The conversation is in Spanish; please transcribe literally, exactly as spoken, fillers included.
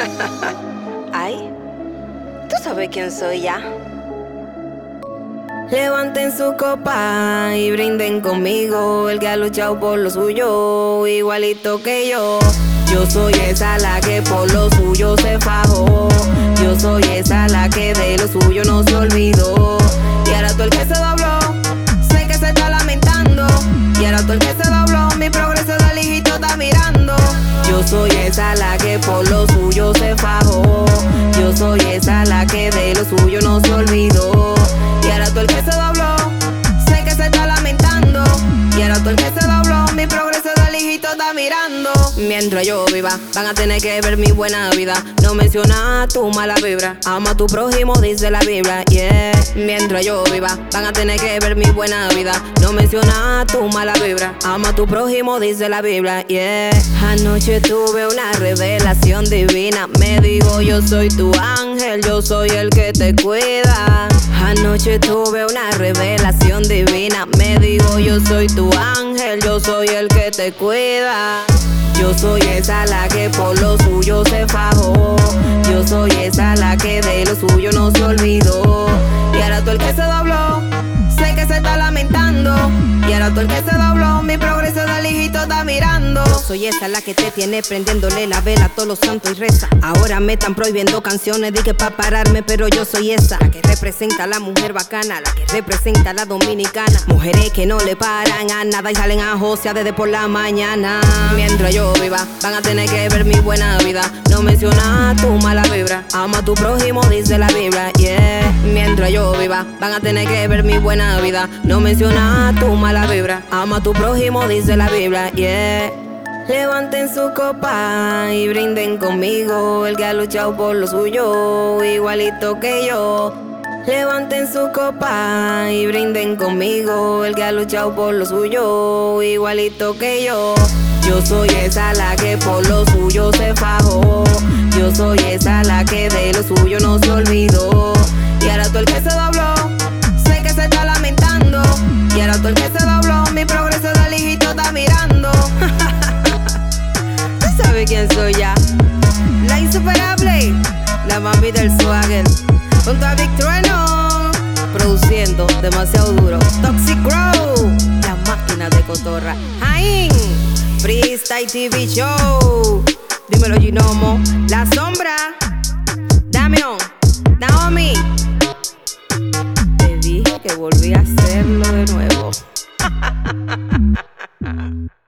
Ay, tú sabes quién soy ya. Levanten su copa y brinden conmigo, el que ha luchado por lo suyo, igualito que yo. Yo soy esa la que por lo suyo se fajó. Yo soy esa la que de lo suyo no se olvidó. Y ahora tú el que se dobló, sé que se está lamentando. Y ahora tú el que se dobló, mi progreso del hijito está mirando. Yo soy esa la que por lo suyo se fajó. Yo soy esa la que de lo suyo no se olvidó. Y ahora tú el que se dobló, sé que se está lamentando. Y ahora tú el que se dobló, mi progreso del hijito está mirando. Mientras yo viva, van a tener que ver mi buena vida. No menciona tu mala vibra. Ama a tu prójimo, dice la Biblia, yeah. Mientras yo viva, van a tener que ver mi buena vida. No menciona tu mala vibra. Ama a tu prójimo, dice la Biblia, yeah. Anoche tuve una revelación divina. Me dijo yo soy tu ángel, yo soy el que te cuida. Anoche tuve una revelación divina. Me dijo yo soy tu ángel, yo soy el que te cuida. Yo soy esa la que por lo suyo se fajó. Yo soy esa la que de lo suyo no se olvidó. Y ahora tú el que se dobló, sé que se está lamentando. Y ahora tú el que se dobló, mi progreso del hijito está mirando. Yo soy esa la que te tiene prendiéndole la vela a todos los santos y reza. Ahora me están prohibiendo canciones, di que pa' pararme, pero yo soy esa la que representa a la mujer bacana, la que representa a la dominicana. Mujeres que no le paran a nada y salen a josear desde por la mañana. Mientras yo viva, van a tener que ver mi buena vida. No menciona tu mala vibra. Ama a tu prójimo, dice la Biblia, yeah. Mientras yo viva, van a tener que ver mi buena vida. No menciona tu mala vibra. Ama a tu prójimo, dice la Biblia, yeah. Levanten su copa y brinden conmigo, el que ha luchado por lo suyo, igualito que yo. Levanten su copa y brinden conmigo, el que ha luchado por lo suyo, igualito que yo. Yo soy esa la que por lo suyo se fajó. Yo soy esa la que de lo suyo no se olvidó. Y ahora tú el que se dobló, sé que se está lamentando. Y ahora tú el que se dobló, mi progreso del hijito está mirando. ¿Tú sabes quién soy ya? La insuperable, la mami del swagger, junto a Big Trueno, produciendo demasiado duro. Toxic Grow, la máquina de cotorra. Jaín, Freestyle T V Show. Dímelo Ginomo, La Sombra, Damian, Naomi. Te dije que volví a hacerlo de nuevo.